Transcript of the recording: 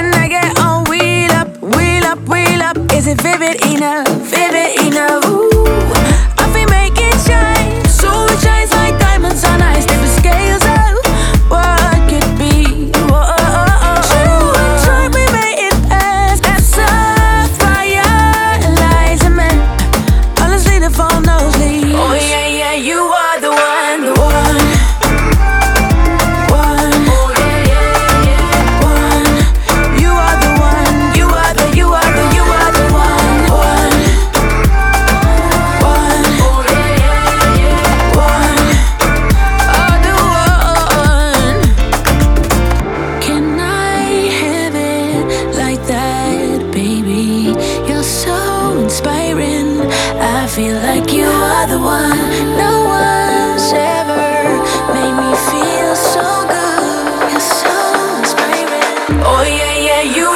When I get on, wheel up, wheel up, wheel up. Is it vivid enough? Vivid enough? Ooh, I feel make it shine. So it shines like diamonds on ice. Tip the scales of what could be. Whoa, true, try we made it past that sapphire lies a man. Honestly, the phone knows me. Oh yeah, yeah, you are the one, the one. I feel like you are the one. No one's ever made me feel so good. You're so inspiring. Oh yeah, yeah, you